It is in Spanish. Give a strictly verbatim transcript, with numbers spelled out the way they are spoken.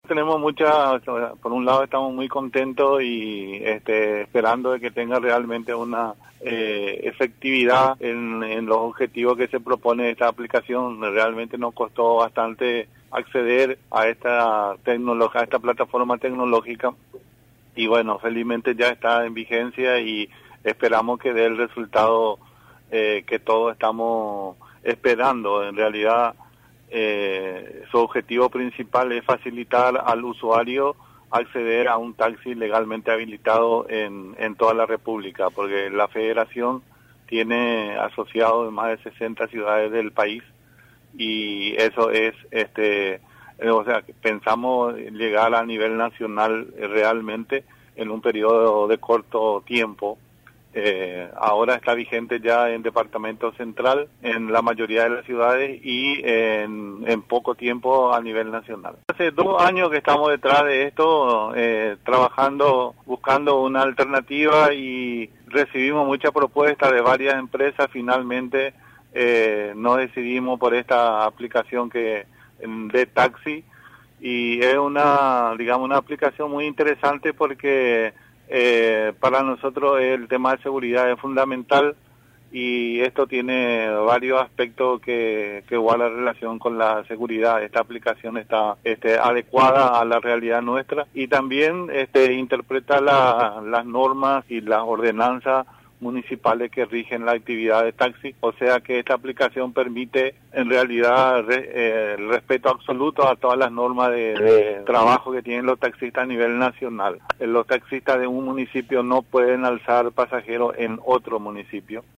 Tenemos muchas, por un lado estamos muy contentos y este, esperando de que tenga realmente una eh, efectividad en, en los objetivos que se propone esta aplicación. Realmente nos costó bastante acceder a esta tecnología, a esta plataforma tecnológica y bueno, felizmente ya está en vigencia y esperamos que dé el resultado eh, que todos estamos esperando. En realidad, Eh, su objetivo principal es facilitar al usuario acceder a un taxi legalmente habilitado en, en toda la República, porque la Federación tiene asociados en más de sesenta ciudades del país y eso es, este, eh, o sea, pensamos llegar a nivel nacional eh, realmente en un periodo de corto tiempo. Eh, ahora está vigente ya en Departamento Central, en la mayoría de las ciudades y en, en poco tiempo a nivel nacional. Hace dos años que estamos detrás de esto, eh, trabajando, buscando una alternativa y recibimos muchas propuestas de varias empresas. Finalmente eh, nos decidimos por esta aplicación que de taxi y es una, digamos, una aplicación muy interesante porque Eh, para nosotros el tema de seguridad es fundamental y esto tiene varios aspectos que, que guardan relación con la seguridad. Esta aplicación está este, adecuada a la realidad nuestra y también este, interpreta la, las normas y las ordenanzas municipales que rigen la actividad de taxi, o sea que esta aplicación permite en realidad re, eh, el respeto absoluto a todas las normas de, de trabajo que tienen los taxistas a nivel nacional. Los taxistas de un municipio no pueden alzar pasajeros en otro municipio.